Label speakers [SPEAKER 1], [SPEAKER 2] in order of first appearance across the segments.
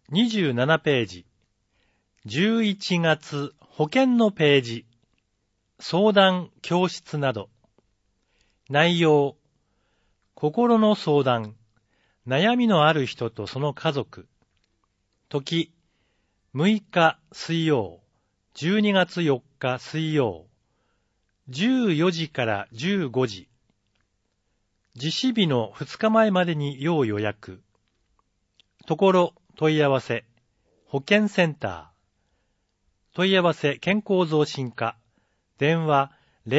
[SPEAKER 1] 27ページ。11月保険のページ。相談、教室など。内容。心の相談。悩みのある人とその家族。時。6日水曜。12月4日水曜。14時から15時。実施日の2日前までに要予約。ところ、問い合わせ。保健センター。問い合わせ健康増進課。電話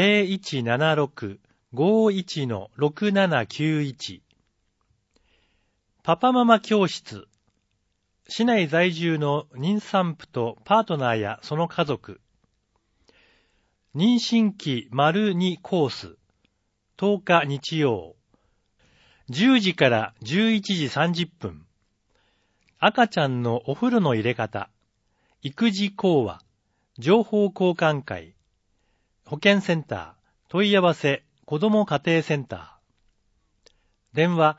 [SPEAKER 1] 0176-51-6791。パパママ教室。市内在住の妊産婦とパートナーやその家族。妊娠期 ② コース。10日日曜。10時から11時30分。赤ちゃんのお風呂の入れ方。育児講話。情報交換会。保健センター。問い合わせ。子ども家庭センター。電話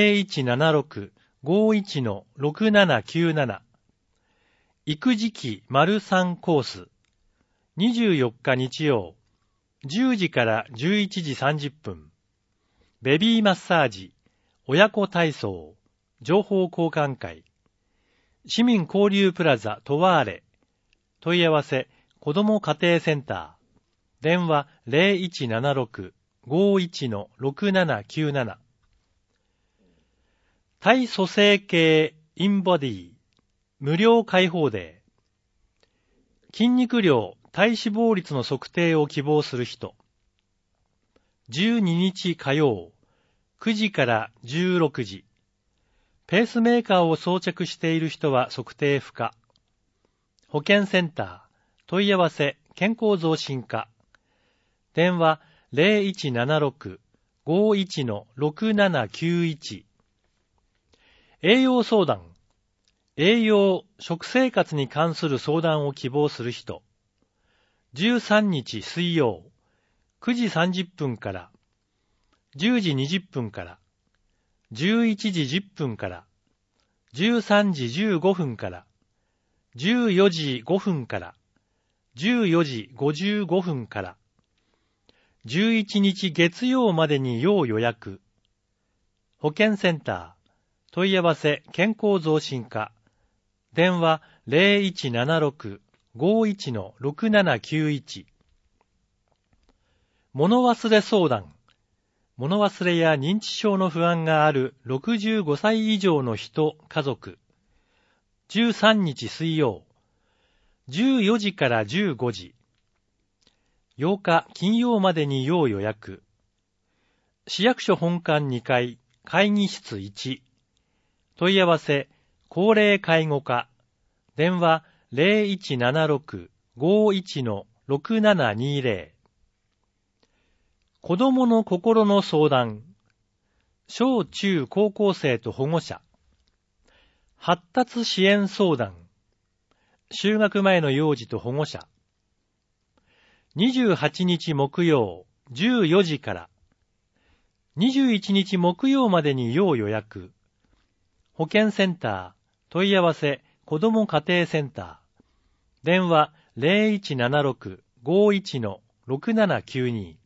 [SPEAKER 1] 0176-51-6797。育児期 ③ コース。24日日曜。10時から11時30分。ベビーマッサージ。親子体操。情報交換会。市民交流プラザトワーレ。問い合わせ。子ども家庭センター。電話 0176-51-6797。体組成計インボディ。無料開放デー。筋肉量、体脂肪率の測定を希望する人。12日火曜。9時から16時。ペースメーカーを装着している人は測定不可。保健センター。問い合わせ。健康増進課。電話 0176-51-6791。栄養相談。栄養、食生活に関する相談を希望する人。13日水曜。9時30分から。10時20分から。11時10分から。13時15分から。14時5分から。14時55分から。11日月曜までに要予約。保健センター。問い合わせ健康増進課。電話 0176-51-6791。物忘れ相談。物忘れや認知症の不安がある65歳以上の人、家族。13日水曜。14時から15時。8日金曜までに要予約。市役所本館2階、会議室1。問い合わせ、高齢介護課。電話 0176-51-6720。子供の心の相談。小中高校生と保護者。発達支援相談。就学前の幼児と保護者。28日木曜、14時から。21日木曜までに要予約。保健センター。問い合わせ。子ども家庭センター。電話 0176-51-6792。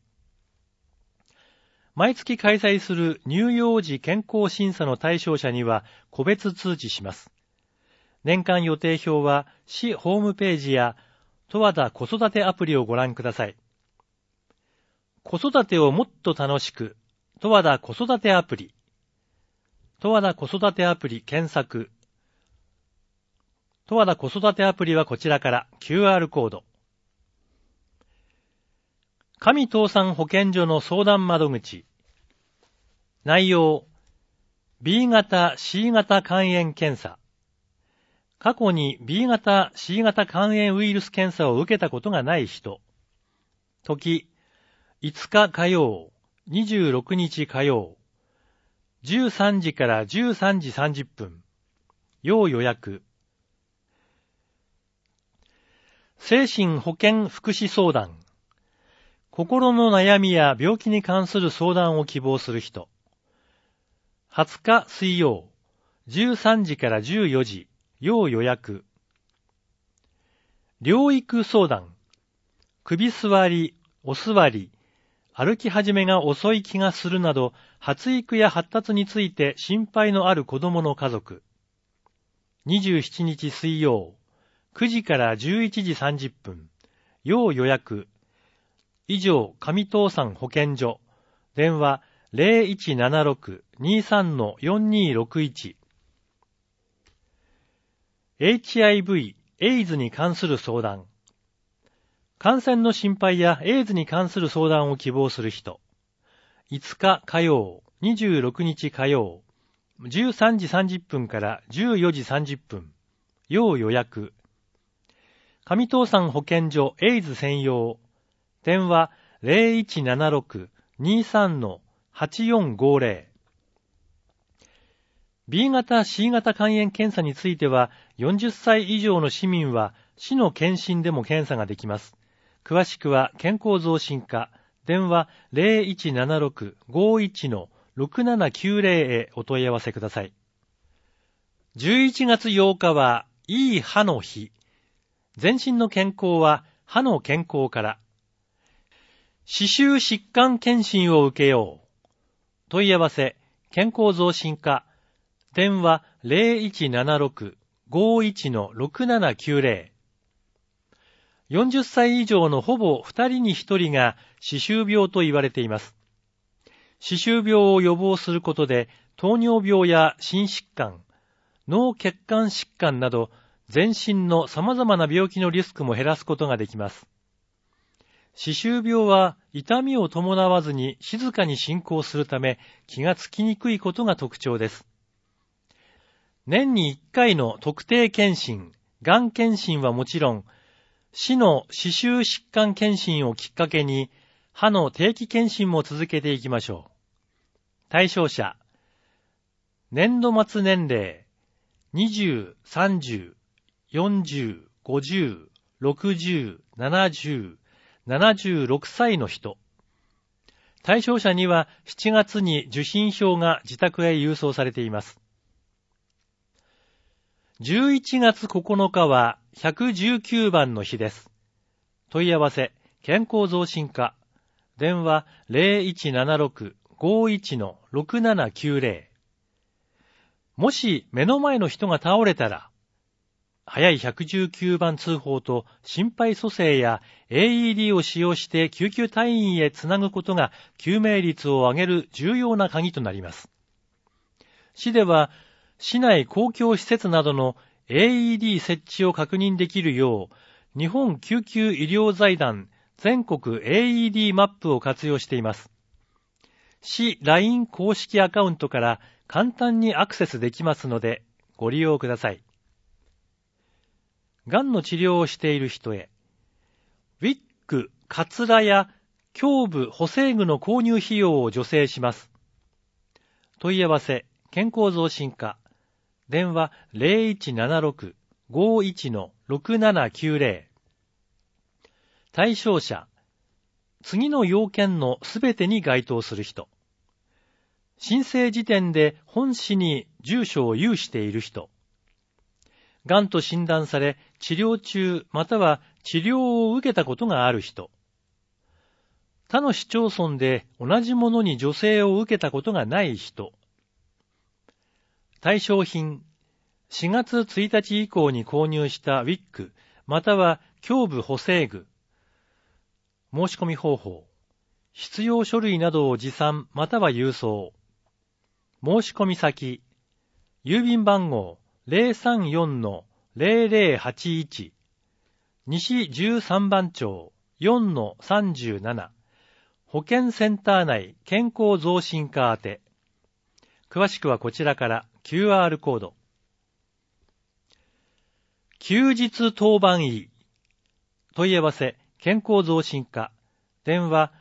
[SPEAKER 1] 毎月開催する乳幼児健康審査の対象者には個別通知します。年間予定表は市ホームページや十和田子育てアプリをご覧ください。子育てをもっと楽しく、十和田子育てアプリ。十和田子育てアプリ検索。十和田子育てアプリはこちらから QR コード。上東産保健所の相談窓口。内容。B 型、C 型肝炎検査。過去に B 型、C 型肝炎ウイルス検査を受けたことがない人。時。5日火曜、26日火曜。13時から13時30分。要予約。精神保健福祉相談。心の悩みや病気に関する相談を希望する人。20日水曜、13時から14時、 要予約。療育相談。首座り、お座り、歩き始めが遅い気がするなど、発育や発達について心配のある子供の家族。27日水曜、9時から11時30分。要予約。以上、上東山保健所。電話 0176-23-4261。HIV、エイズに関する相談。感染の心配やエイズに関する相談を希望する人。5日火曜、26日火曜、13時30分から14時30分。要予約。上東山保健所エイズ専用。電話 0176-23-8450。B 型 C 型肝炎検査については、40歳以上の市民は市の検診でも検査ができます。詳しくは健康増進課、電話 0176-51-6790 へお問い合わせください。11月8日はいい歯の日。全身の健康は歯の健康から。歯周疾患検診を受けよう。問い合わせ、健康増進課、電話 0176-51-6790。40歳以上のほぼ2人に1人が歯周病と言われています。歯周病を予防することで、糖尿病や心疾患、脳血管疾患など、全身の様々な病気のリスクも減らすことができます。歯周病は痛みを伴わずに静かに進行するため気がつきにくいことが特徴です。年に1回の特定検診、がん検診はもちろん、市の歯周疾患検診をきっかけに歯の定期検診も続けていきましょう。対象者、年度末年齢、20、30、40、50、60、70、76歳の人。対象者には7月に受診票が自宅へ郵送されています。11月9日は119番の日です。問い合わせ、健康増進課。電話 0176-51-6790。もし目の前の人が倒れたら、早い119番通報と心肺蘇生や AED を使用して救急隊員へつなぐことが救命率を上げる重要な鍵となります。市では、市内公共施設などの AED 設置を確認できるよう、日本救急医療財団全国 AED マップを活用しています。市 LINE 公式アカウントから簡単にアクセスできますので、ご利用ください。がんの治療をしている人へ、ウィッグ、カツラや胸部、補正具の購入費用を助成します。問い合わせ、健康増進課。電話 0176-51-6790。対象者、次の要件のすべてに該当する人。申請時点で本市に住所を有している人。がんと診断され治療中または治療を受けたことがある人。他の市町村で同じものに助成を受けたことがない人。対象品、4月1日以降に購入したウィッグ、または胸部補正具。申し込み方法、必要書類などを持参または郵送。申し込み先、郵便番号 034-0081、西13番町 4-37、保健センター内健康増進課宛て。詳しくはこちらから。QR コード。休日当番医。問い合わせ、健康増進課。電話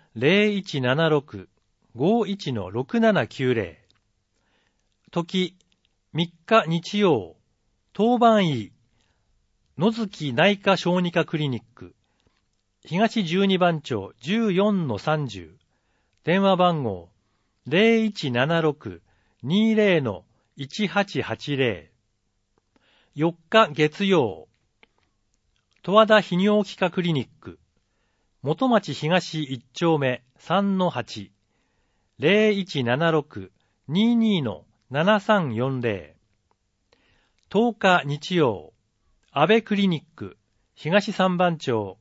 [SPEAKER 1] 0176-51-6790。時、3日日曜。当番医。野月内科小児科クリニック。東12番町 14-30。電話番号 0176-20-1880。 4日月曜、十和田泌尿器科クリニック、元町東1丁目 3-8、0176-22-7340。10日日曜、安倍クリニック、東三番町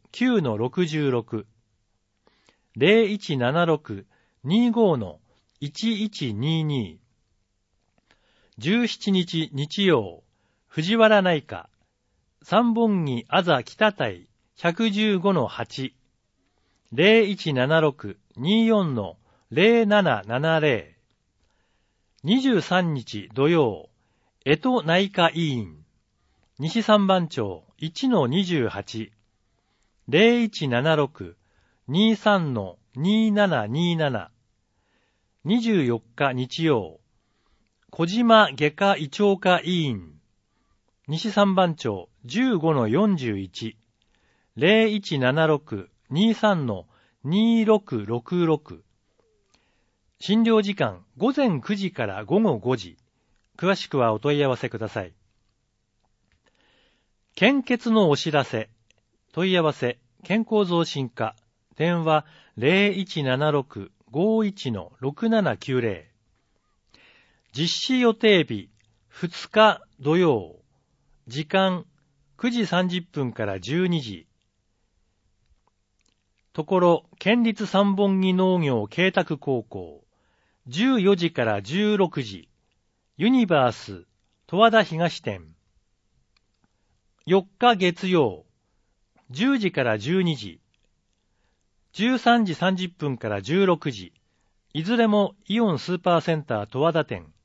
[SPEAKER 1] 9-66、0176-25-1122。17日日曜、藤原内科、三本木あざ北台 115-8、0176-24-0770。23日土曜、江戸内科医院、西三番町 1-28、0176-23-2727。24日日曜、小島外科胃腸科医院、西三番町 15-41、0176-23-2666。診療時間午前9時から午後5時。詳しくはお問い合わせください。献血のお知らせ。問い合わせ、健康増進課。電話 0176-51-6790。実施予定日2日土曜。時間9時30分から12時。ところ、県立三本木農業恵拓高校。14時から16時。ユニバース、十和田東店。4日月曜。10時から12時。13時30分から16時。いずれもイオンスーパーセンター十和田店。